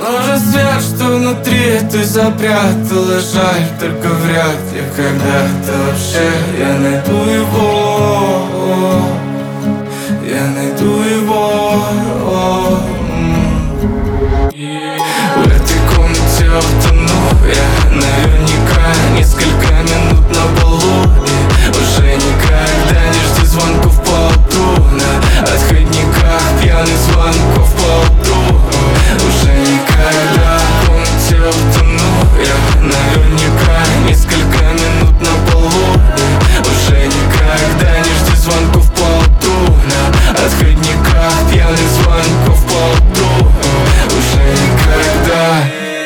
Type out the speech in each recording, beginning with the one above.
Может, свет, что внутри ты запрятала, жаль, только вряд ли когда-то вообще я найду его. Я найду его. В этой комнате утону я наверняка несколько минут на полу. И уже никогда не жди звонков поутру на отходниках, пьяных звонков поутру. Уже никогда в комнате утону я наверняка несколько минут на полу. И уже никогда не жди звонков поутру на отходниках, пьяных звонков поутру. Уже никогда.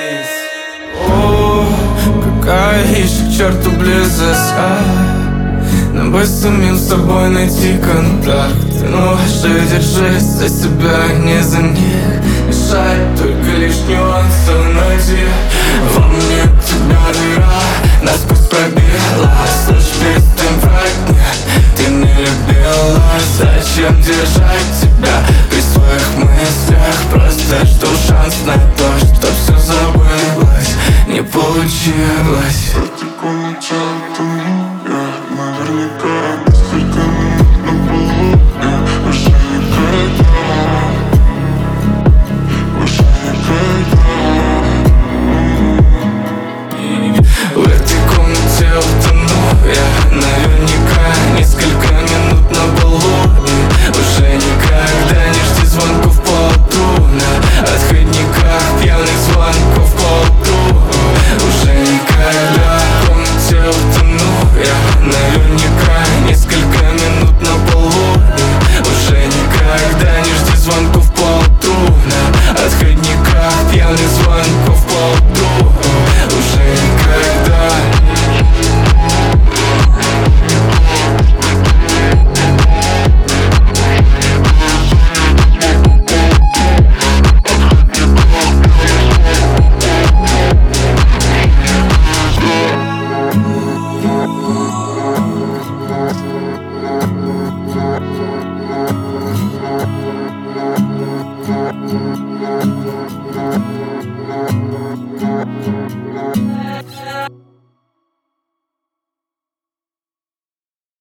О, какая еще к черту близость, нам бы самим с тобой найти контакт. Ну же, держись за себя, не за них. Мешает только лишь нюансы, найди во мне тебя дыра, насквозь пробилась. Лишь перестань врать мне, ты не любила. Зачем держать тебя при своих мыслях? Просто жду шанс на то, что все забылось, не получилось.